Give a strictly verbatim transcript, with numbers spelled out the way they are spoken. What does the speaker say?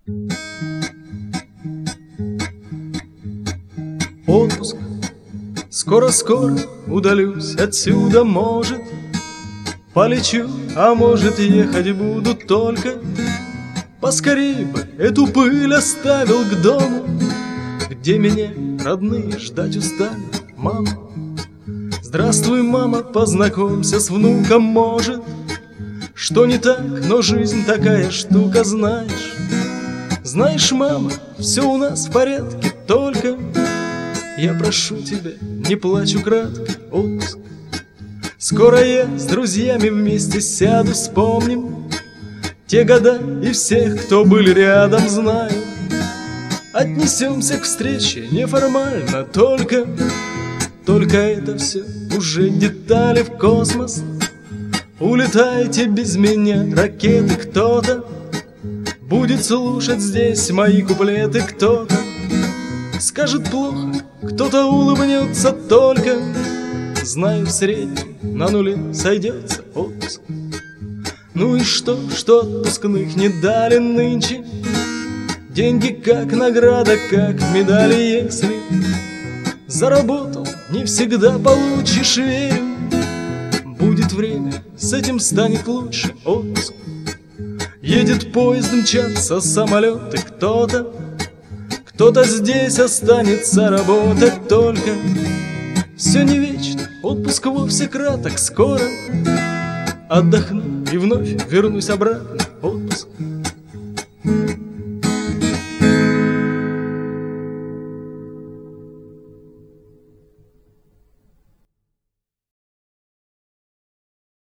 Отпуск. Скоро-скоро удалюсь отсюда, может, полечу, а может, ехать буду только. Поскорей бы эту пыль оставил к дому, где меня родные ждать устали. Мама, здравствуй, мама, познакомься с внуком, может. Что не так, но жизнь такая штука, знаешь. Знаешь, мама, все у нас в порядке, только я прошу тебя, не плачь украдкой. Отпуск. Скоро я с друзьями вместе сяду, вспомним те года и всех, кто были рядом, знаю. Отнесемся к встрече неформально, только Только это все уже детали в космос. Улетайте без меня, ракеты, кто-то будет слушать здесь мои куплеты, кто-то скажет плохо, кто-то улыбнется, только знаю, в среднем на нуле сойдется отпуск. Ну и что, что отпускных не дали нынче? Деньги как награда, как медали, если заработал, не всегда получишь, верю. Будет время, с этим станет лучше. Отпуск. Едет поезд, мчатся самолеты, кто-то Кто-то здесь останется работать, только все не вечно, отпуск вовсе краток. Скоро отдохну и вновь вернусь обратно. Отпуск.